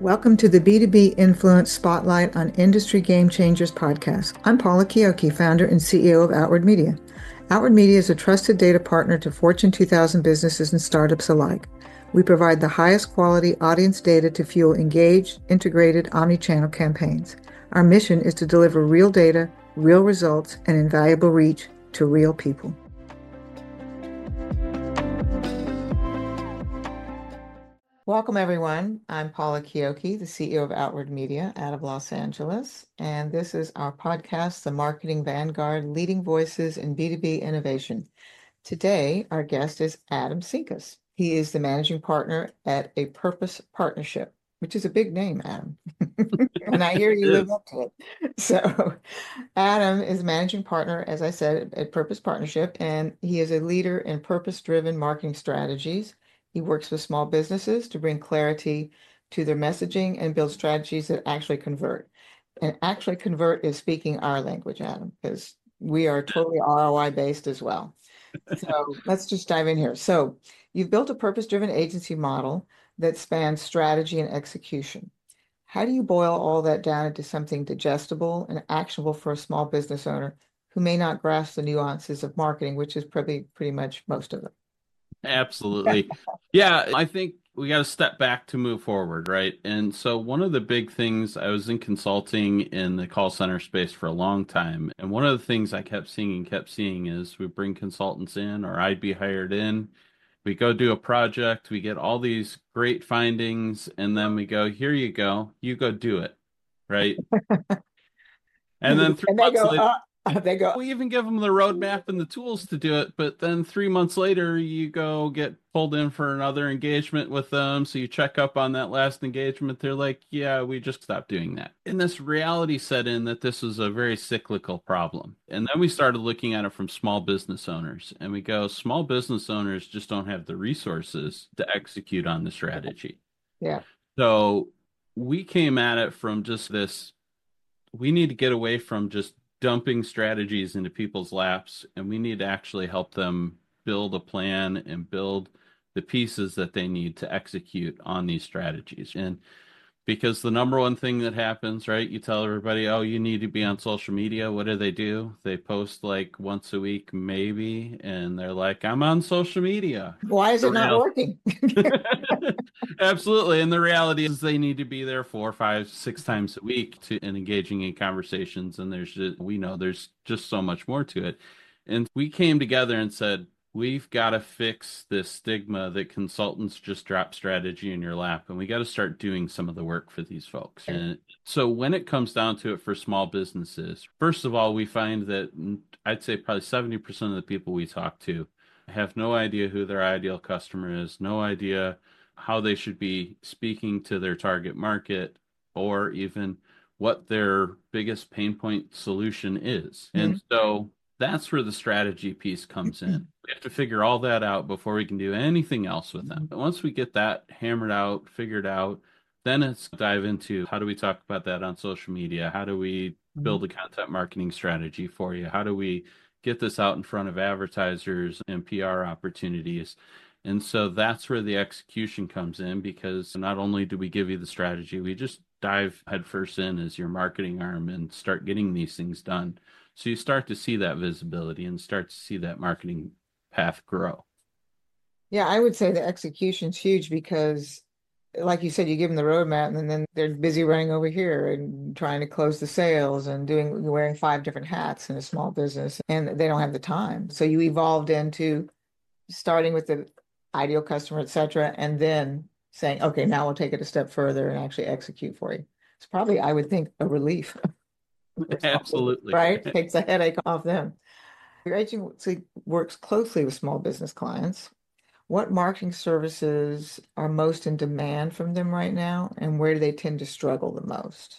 Welcome to the B2B Influence Spotlight on Industry Game Changers podcast. I'm Paula Kioki, founder and CEO of Outward Media. Outward Media is a trusted data partner to Fortune 2000 businesses and startups alike. We provide the highest quality audience data to fuel engaged, integrated, omni-channel campaigns. Our mission is to deliver real data, real results, and invaluable reach to real people. Welcome, everyone. I'm Paula Kioki, the CEO of Outward Media out of Los Angeles, and this is our podcast, The Marketing Vanguard, Leading Voices in B2B Innovation. Today, our guest is Adam Sinkus. He is the managing partner at A Purpose Partnership, which is a big name, Adam. And I hear you live up to it. So Adam is managing partner, as I said, at Purpose Partnership, and he is a leader in purpose-driven marketing strategies. He works with small businesses to bring clarity to their messaging and build strategies that actually convert. And actually convert is speaking our language, Adam, because we are totally ROI based as well. So let's just dive in here. So you've built a purpose-driven agency model that spans strategy and execution. How do you boil all that down into something digestible and actionable for a small business owner who may not grasp the nuances of marketing, which is probably pretty much most of them? Absolutely. Yeah, I think we got to step back to move forward, right? And so one of the big things, I was in consulting in the call center space for a long time, and one of the things I kept seeing is we bring consultants in, or I'd be hired in, we go do a project, we get all these great findings, and then we go, here you go do it, right? And then three And they months go, later, they go, we even give them the roadmap and the tools to do it, but then 3 months later, you go get pulled in for another engagement with them. So you check up on that last engagement. They're like, yeah, we just stopped doing that. And this reality set in that this was a very cyclical problem. And then we started looking at it from small business owners. And we go, small business owners just don't have the resources to execute on the strategy. yeah. So we came at it from just this, we need to get away from just dumping strategies into people's laps, and we need to actually help them build a plan and build the pieces that they need to execute on these strategies. And because the number one thing that happens, right? You tell everybody, oh, you need to be on social media. What do? They post like once a week, maybe, and they're like, I'm on social media. Why is The it not real working? Absolutely. And the reality is they need to be there 4, 5, 6 times a week to and engaging in conversations. And we know there's just so much more to it. And we came together and said, we've got to fix this stigma that consultants just drop strategy in your lap. And we got to start doing some of the work for these folks. And so when it comes down to it for small businesses, first of all, we find that I'd say probably 70% of the people we talk to have no idea who their ideal customer is, no idea how they should be speaking to their target market, or even what their biggest pain point solution is. And so that's where the strategy piece comes in. We have to figure all that out before we can do anything else with them. But once we get that hammered out, figured out, then it's dive into how do we talk about that on social media? How do we build a content marketing strategy for you? How do we get this out in front of advertisers and PR opportunities? And so that's where the execution comes in, because not only do we give you the strategy, we just dive headfirst in as your marketing arm and start getting these things done. So you start to see that visibility and start to see that marketing path grow. Yeah, I would say the execution's huge because, like you said, you give them the roadmap and then they're busy running over here and trying to close the sales and wearing five different hats in a small business, and they don't have the time. So you evolved into starting with the ideal customer, et cetera, and then saying, okay, now we'll take it a step further and actually execute for you. It's probably, I would think, a relief, Absolutely. right? Takes a headache off them. Your agency works closely with small business clients. What marketing services are most in demand from them right now, and where do they tend to struggle the most?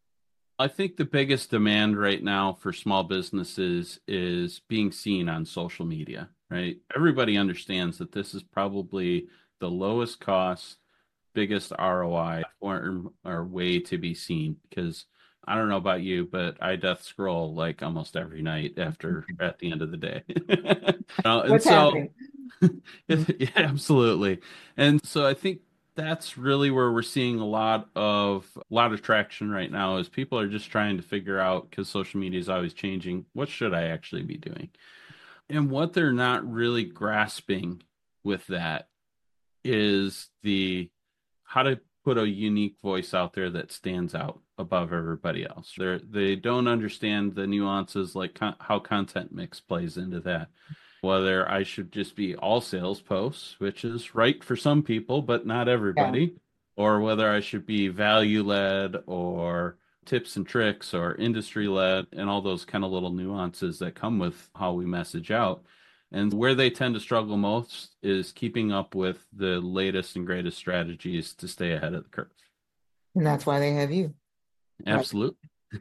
I think the biggest demand right now for small businesses is being seen on social media, right? Everybody understands that this is probably the lowest cost, biggest ROI or way to be seen, because I don't know about you, but I death scroll like almost every night after at the end of the day. And What's so happening? yeah, absolutely. And so I think That's really where we're seeing a lot of traction right now is people are just trying to figure out because social media is always changing, what should I actually be doing? And what they're not really grasping with that is the how to put a unique voice out there that stands out above everybody else. They don't understand the nuances like how content mix plays into that. Whether I should just be all sales posts, which is right for some people, but not Yeah. everybody, or whether I should be value led or tips and tricks or industry led and all those kind of little nuances that come with how we message out. And where they tend to struggle most is keeping up with the latest and greatest strategies to stay ahead of the curve. And that's why they have you, right? Absolutely.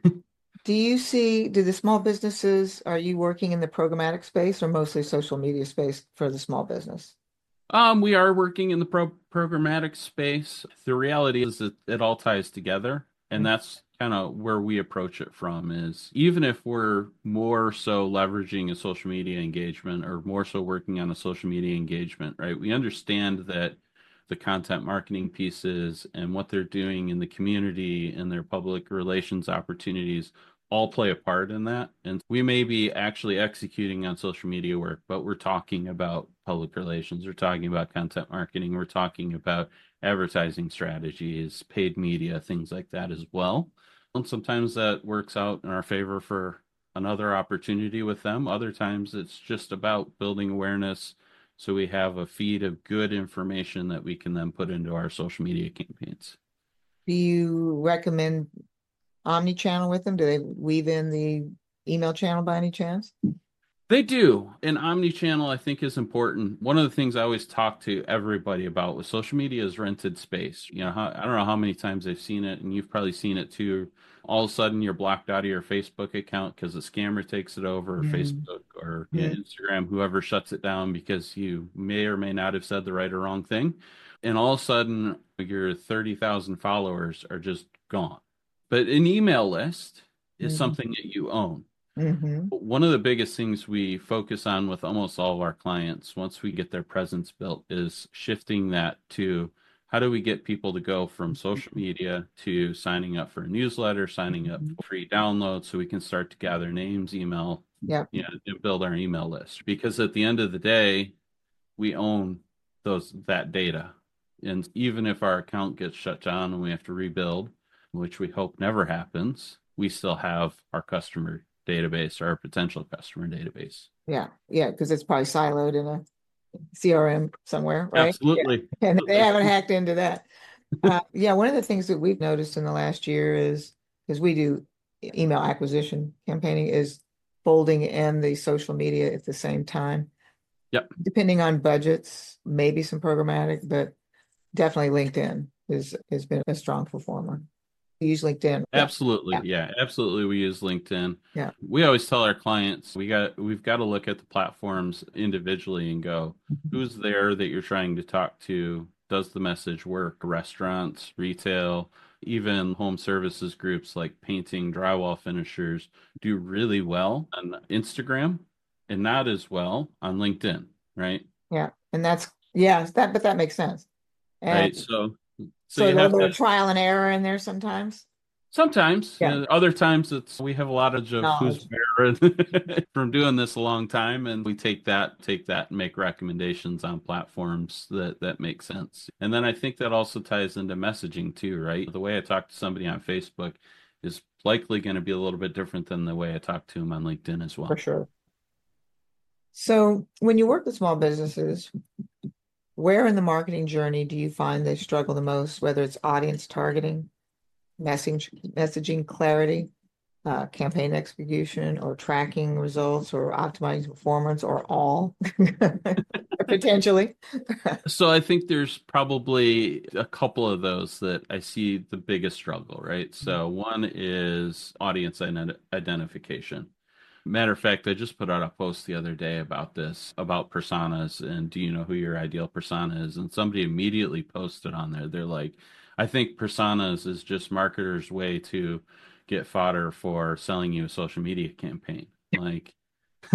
Do the small businesses, are you working in the programmatic space or mostly social media space for the small business? We are working in the programmatic space. The reality is that it all ties together, and that's kind of where we approach it from is even if we're more so leveraging a social media engagement or more so working on a social media engagement, right? We understand that the content marketing pieces and what they're doing in the community and their public relations opportunities all play a part in that. And we may be actually executing on social media work, but we're talking about public relations, we're talking about content marketing, we're talking about advertising strategies, paid media, things like that as well. And sometimes that works out in our favor for another opportunity with them. Other times it's just about building awareness so we have a feed of good information that we can then put into our social media campaigns. Do you recommend omni-channel with them? Do they weave in the email channel by any chance? They do. And omni-channel, I think, is important. One of the things I always talk to everybody about with social media is rented space. I don't know how many times they've seen it, and you've probably seen it too. All of a sudden, you're blocked out of your Facebook account because a scammer takes it over, or Mm-hmm. Facebook or Instagram, whoever shuts it down because you may or may not have said the right or wrong thing. And all of a sudden, your 30,000 followers are just gone. But an email list is Mm-hmm. something that you own. Mm-hmm. One of the biggest things we focus on with almost all of our clients, once we get their presence built, is shifting that to how do we get people to go from social media to signing up for a newsletter, signing up for free downloads so we can start to gather names, email, Yep. and build our email list. Because at the end of the day, we own that data. And even if our account gets shut down and we have to rebuild, which we hope never happens, we still have our customer database or our potential customer database. Yeah. Yeah. Because it's probably siloed in a CRM somewhere, right? Yeah. Absolutely. And they Absolutely. haven't hacked into that. Yeah. One of the things that we've noticed in the last year is because we do email acquisition campaigning is folding in the social media at the same time, Yep. depending on budgets, maybe some programmatic, but definitely LinkedIn has been a strong performer. We use LinkedIn. Yeah. Absolutely. Yeah. Yeah, absolutely. We use LinkedIn. Yeah. We always tell our clients we've got to look at the platforms individually and go, who's there that you're trying to talk to? Does the message work? Restaurants, retail, even home services groups like painting, drywall finishers do really well on Instagram and not as well on LinkedIn, right? Yeah. And yeah, but that makes sense. Right. And So so a you little have bit to of trial and error in there sometimes. sometimes, Yeah. other times it's we have a lot of who's Knowledge. where from doing this a long time, and we take that and make recommendations on platforms that make sense. And then I think that also ties into messaging too, right? The way I talk to somebody on Facebook is likely going to be a little bit different than the way I talk to them on LinkedIn as For well. sure. So when you work with small businesses, where in the marketing journey do you find they struggle the most, whether it's audience targeting, messaging clarity, campaign execution, or tracking results, or optimizing performance, or all potentially? So I think there's probably a couple of those that I see the biggest struggle, right? So one is audience identification. Matter of fact, I just put out a post the other day about this, about personas, and do you know who your ideal persona is? And somebody immediately posted on there. They're like, I think personas is just marketers' way to get fodder for selling you a social media campaign. Like,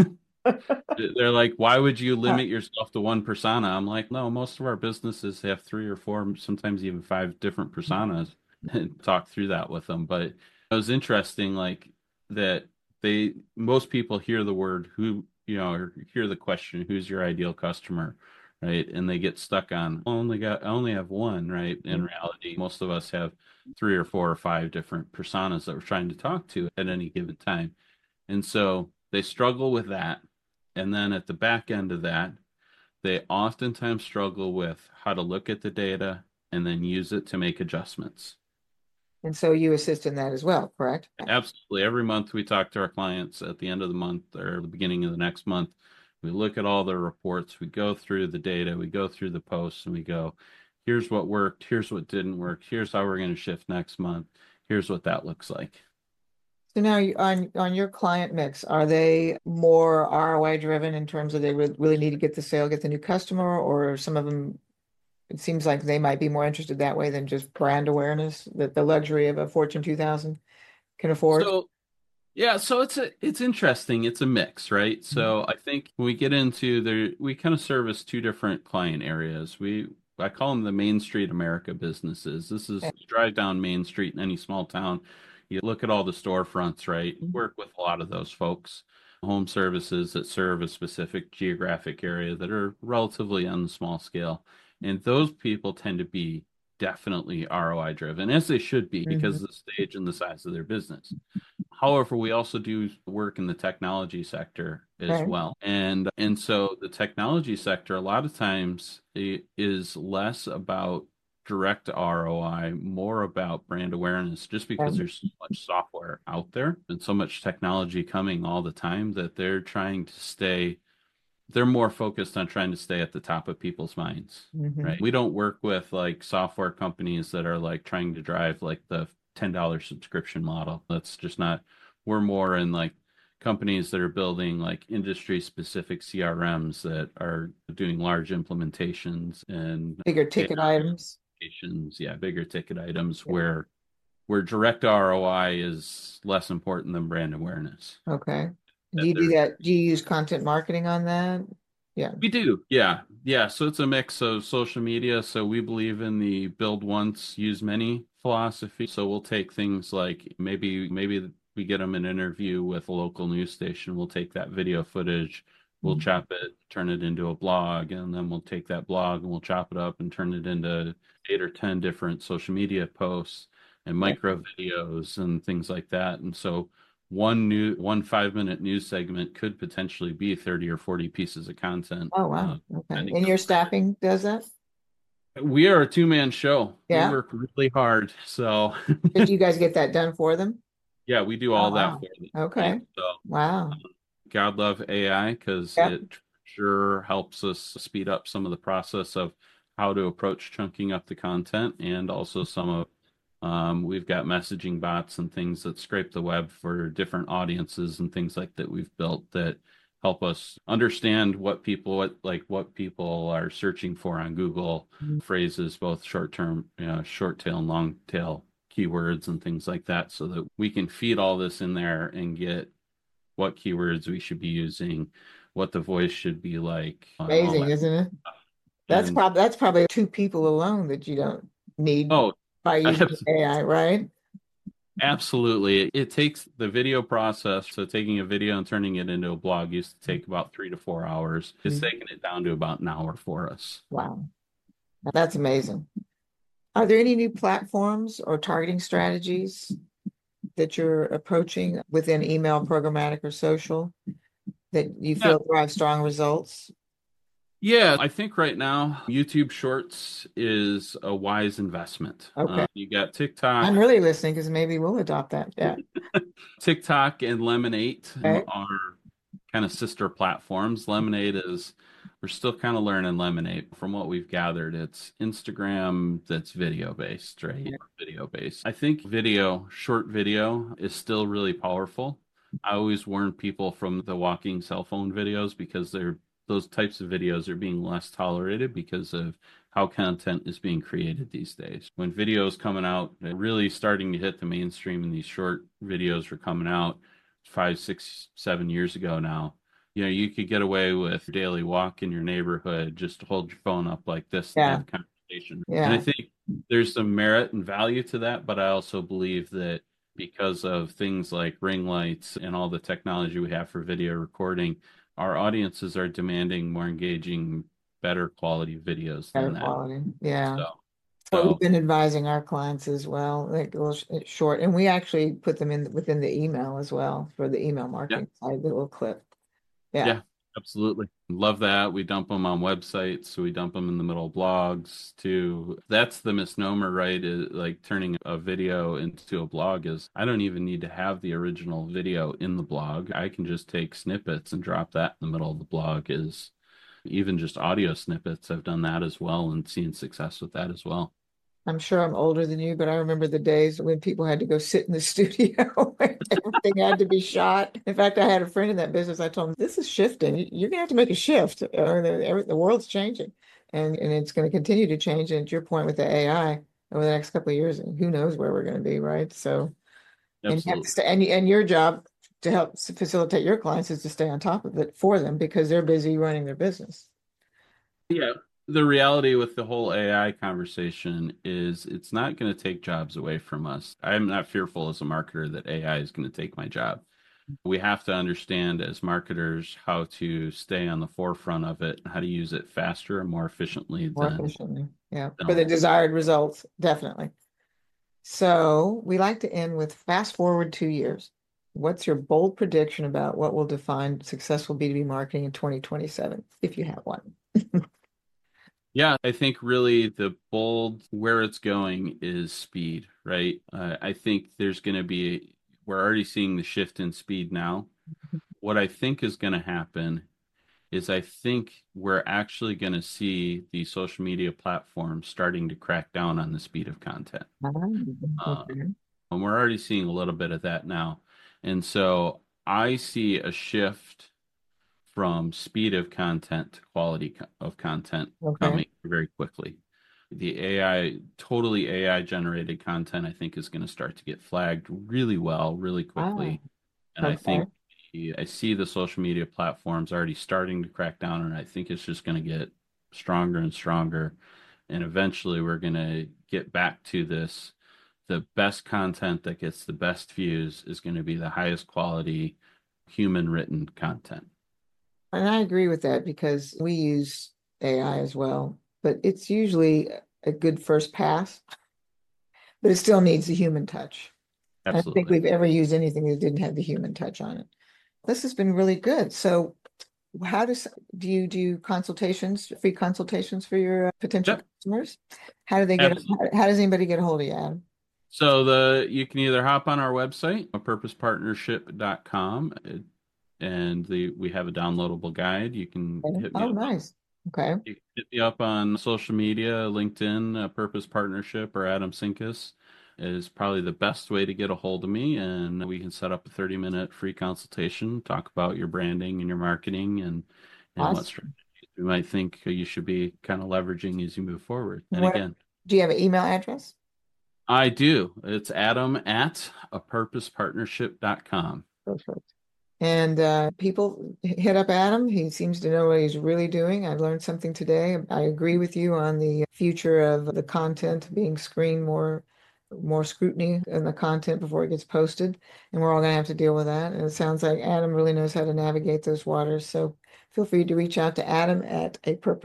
They're like, why would you limit yourself to one persona? I'm like, no, most of our businesses have three or four, sometimes even five different personas, and talk through that with them. But it was interesting, like that most people hear the word who, or hear the question, who's your ideal customer, right? And they get stuck on, I only have one, right? In reality, most of us have three or four or five different personas that we're trying to talk to at any given time. And so they struggle with that. And then at the back end of that, they oftentimes struggle with how to look at the data and then use it to make adjustments. And so you assist in that as well, correct? Absolutely. Every month we talk to our clients at the end of the month or the beginning of the next month. We look at all their reports, we go through the data, we go through the posts, and we go, here's what worked, here's what didn't work, here's how we're going to shift next month, here's what that looks like. So now on your client mix, are they more ROI driven in terms of they really need to get the sale, get the new customer, or some of them, it seems like they might be more interested that way than just brand awareness that the luxury of a Fortune 2000 can afford? So yeah, so it's interesting. It's a mix, right? So I think when we get into there, we kind of service two different client areas. I call them the Main Street America businesses. This is you drive down Main Street in any small town. You look at all the storefronts, right? Work with a lot of those folks. Home services that serve a specific geographic area that are relatively on the small scale. And those people tend to be definitely ROI driven, as they should be because Mhm. of the stage and the size of their business. However, we also do work in the technology sector as Right. well. And so the technology sector a lot of times is less about direct ROI, more about brand awareness, just because Right. there's so much software out there and so much technology coming all the time that they're more focused on trying to stay at the top of people's minds, Mhm. right? We don't work with like software companies that are like trying to drive like the $10 subscription model. That's just not, we're more in like companies that are building like industry specific CRMs that are doing large implementations and Bigger ticket AI items. applications, yeah, bigger ticket items Yeah. where direct ROI is less important than brand awareness. Okay. Do That you do they're that? Do you use content marketing on that? Yeah. We do, yeah. Yeah, so it's a mix of social media. So we believe in the build once, use many philosophy. So we'll take things like maybe we get them an interview with a local news station. We'll take that video footage, we'll Mhm. chop it, turn it into a blog, and then we'll take that blog and we'll chop it up and turn it into 8 or 10 different social media posts and Right. micro videos and things like that. And so one 5 minute news segment could potentially be 30 or 40 pieces of content, Oh, wow. Okay. depending And on your staffing does that? we are a two-man show. We Yeah. work really hard. So Did you guys get that done for them? yeah, we do Oh, all that wow. for them. Right. Okay. So Wow. God love AI because Yep. it sure helps us speed up some of the process of how to approach chunking up the content and also some of we've got messaging bots and things that scrape the web for different audiences and things like that we've built that help us understand what people are searching for on Google phrases, both short term, short tail and long tail keywords and things like that, so that we can feed all this in there and get what keywords we should be using, what the voice should be like, and all Amazing, that. isn't it? And That's probably two people alone that you don't need oh, by using AI, right? absolutely. It takes the video process. So taking a video and turning it into a blog used to take about 3 to 4 hours. It's Mhm. taking it down to about an hour for us. Wow. That's amazing. Are there any new platforms or targeting strategies that you're approaching within email, programmatic, or social that you Yeah. feel drive strong results? Yeah, I think right now YouTube Shorts is a wise investment. Okay. You got I'm TikTok. really listening because maybe we'll adopt that. Yeah. TikTok and Lemonade Okay. are kind of sister platforms. We're still kind of learning Lemonade. From what we've gathered, it's Instagram that's video based, right? Video based. I think short video is still really powerful. I always warn people from the walking cell phone videos because those types of videos are being less tolerated because of how content is being created these days. When videos coming out, they're really starting to hit the mainstream and these short videos were coming out 5, 6, 7 years ago now. You could get away with a daily walk in your neighborhood, just hold your phone up like this and have Yeah, a conversation. And I yeah, think there's some merit and value to that, but I also believe that because of things like ring lights and all the technology we have for video recording, our audiences are demanding more engaging, better quality videos better than that. quality. Yeah. So, What we've so been advising our clients as well, like a little short, and we actually put them in within the email as well for the email yeah. marketing side, the little clip. Yeah. Yeah, absolutely. Love that. We dump them on websites, so we dump them in the middle of blogs too. That's the misnomer, right? Like turning a video into a blog is I don't even need to have the original video in the blog. I can just take snippets and drop that in the middle of the blog is even just audio snippets. I've done that as well and seen success with that as well. I'm sure I'm older than you, but I remember the days when people had to go sit in the studio. Everything had to be shot. In fact, I had a friend in that business. I told him, this is shifting. You're going to have to make a shift. The world's changing and it's going to continue to change. And to your point with the AI over the next couple of years, who knows where we're going to be, right? So, and you have to Absolutely. stay, and your job to help facilitate your clients is to stay on top of it for them because they're busy running their business. Yeah. The reality with the whole AI conversation is it's not going to take jobs away from us. I'm not fearful as a marketer that AI is going to take my job. We have to understand as marketers how to stay on the forefront of it and how to use it faster and more efficiently More than, efficiently. Yeah. than For the others. desired results, definitely. So we like to end with fast forward 2 years. What's your bold prediction about what will define successful B2B marketing in 2027, if you have one? Yeah, I think really the bold where it's going is speed, right? I think there's going to be, we're already seeing the shift in speed now. What I think is going to happen is I think we're actually going to see the social media platforms starting to crack down on the speed of content. Uh, Okay. and we're already seeing a little bit of that now. And so I see a shift from speed of content to quality of content Okay. coming very quickly. The AI, totally AI generated content, I think is going to start to get flagged really well, really Ah, quickly. And I okay. think I see the social media platforms already starting to crack down, and I think it's just going to get stronger and stronger. And eventually, we're going to get back to this. The best content that gets the best views is going to be the highest quality human written content. And I agree with that because we use AI as well, but it's usually a good first pass, but it still needs the human touch. I don't think Absolutely. we've ever used anything that didn't have the human touch on it. This has been really good. So how does do you do consultations, free consultations for your potential Yep, customers? How do they get, absolutely. how does anybody get a hold of you, Adam? So you can either hop on our website, apurposepartnership.com, and we have a downloadable guide. You can Okay. hit me Oh, up. nice. Okay. You can hit me up on social media, LinkedIn, Purpose Partnership, or Adam Sinkus is probably the best way to get a hold of me, and we can set up a 30-minute free consultation, talk about your branding and your marketing and what Awesome. strategies we might think you should be kind of leveraging as you move forward. And What again, do you have an email address? I do. It's Adam at apurposepartnership.com. Perfect. And people hit up Adam. He seems to know what he's really doing. I learned something today. I agree with you on the future of the content being screened more scrutiny in the content before it gets posted. And we're all going to have to deal with that. And it sounds like Adam really knows how to navigate those waters. So feel free to reach out to Adam at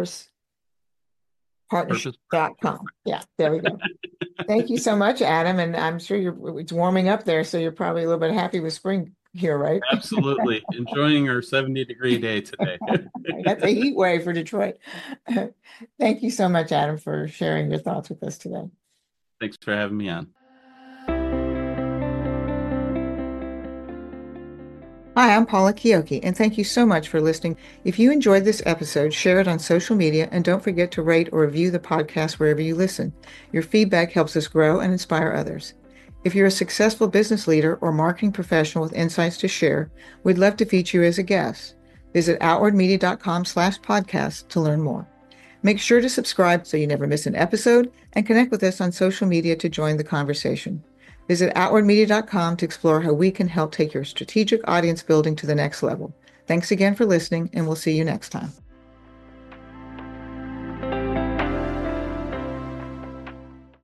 Purpose Partnership. apurposepartnership.com. Yeah, there we go. Thank you so much, Adam. And I'm sure it's warming up there, so you're probably a little bit happy with spring here, right? Absolutely. Enjoying our 70-degree day today. That's a heat wave for Detroit. Thank you so much, Adam, for sharing your thoughts with us today. Thanks for having me on. Hi, I'm Paula Kiyoki, and thank you so much for listening. If you enjoyed this episode, share it on social media and don't forget to rate or review the podcast wherever you listen. Your feedback helps us grow and inspire others. If you're a successful business leader or marketing professional with insights to share, we'd love to feature you as a guest. Visit outwardmedia.com/podcast to learn more. Make sure to subscribe so you never miss an episode and connect with us on social media to join the conversation. Visit outwardmedia.com to explore how we can help take your strategic audience building to the next level. Thanks again for listening, and we'll see you next time.